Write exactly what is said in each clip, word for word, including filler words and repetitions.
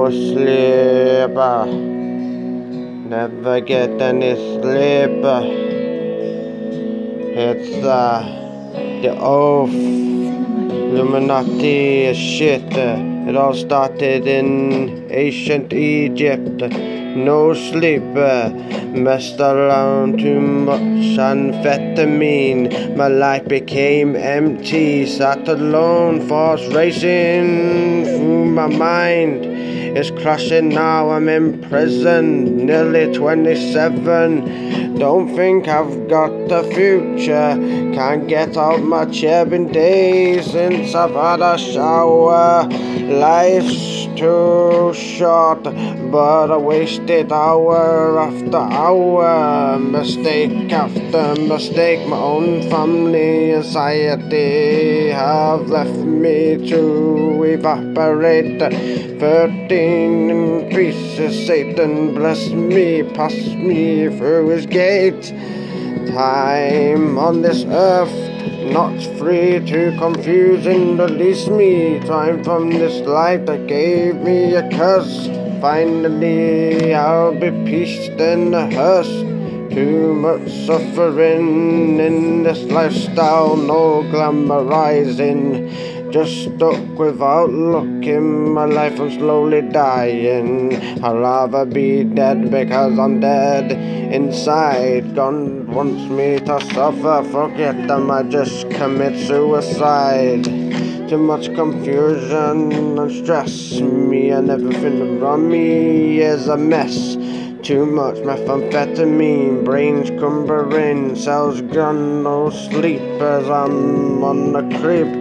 no sleep, never get any sleep. It's uh, the oath, Illuminati shit. It all started in ancient Egypt. No sleep, messed around too much amphetamine. My life became empty, sat alone, thoughts racing through my mind. It's crashing now, I'm in prison, nearly twenty-seven. Don't think I've got a future, can't get out my chair, been days since I've had a shower. Life's too short, but I wasted hour after hour. Mistake after mistake, my own family anxiety have left me to evaporate. Thirteen pieces, Satan bless me, pass me through his gate. Time on this earth, not free, too confusing, release me. Time from this life that gave me a curse. Finally I'll be pieced in a hearse. Too much suffering in this lifestyle, no glamorizing. Just stuck without looking, my life I'm slowly dying. I'd rather be dead because I'm dead inside. God wants me to suffer, forget them, I just commit suicide. Too much confusion and stress me, and everything around me is a mess. Too much methamphetamine, brains cumbering, cells gone, no sleep as I'm on the creep.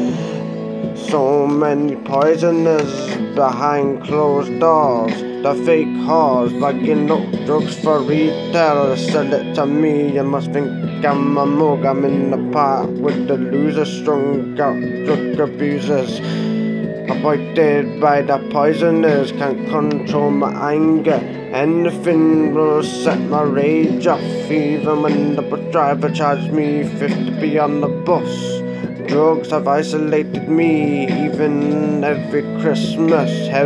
So many poisoners behind closed doors, the fake whores bagging up drugs for retail. Sell it to me, you must think I'm a mug. I'm in the park with the losers, strung out drug abusers. Avoided by the poisoners, can't control my anger. Anything will set my rage off, even when the bus driver charged me fifty p on the bus. Drugs have isolated me, even every Christmas.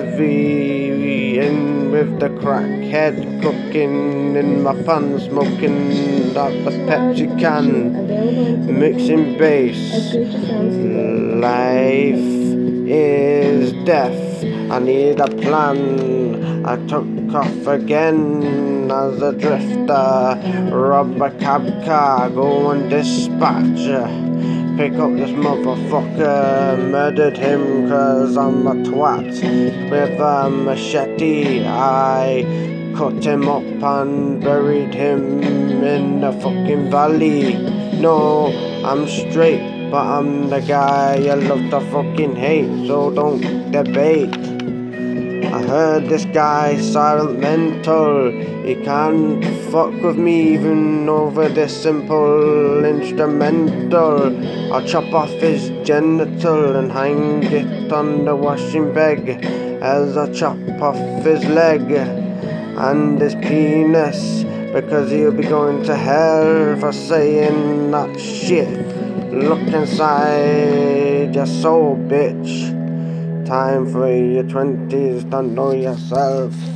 Heavy in with the crackhead, cooking in my pan, smoking out the Pepsi can, mixing bass. Life is death, I need a plan. I took off again as a drifter, rob a cab car, go and dispatch. Pick up this motherfucker, murdered him cause I'm a twat. With a machete I cut him up and buried him in the fucking valley. No, I'm straight, but I'm the guy you love to fucking hate, so don't debate. I heard this guy silent mental, he can't fuck with me even over this simple instrumental. I'll chop off his genital and hang it on the washing bag as I chop off his leg and his penis, because he'll be going to hell for saying that shit. Look inside your soul, bitch. Time for your twenties to know yourself.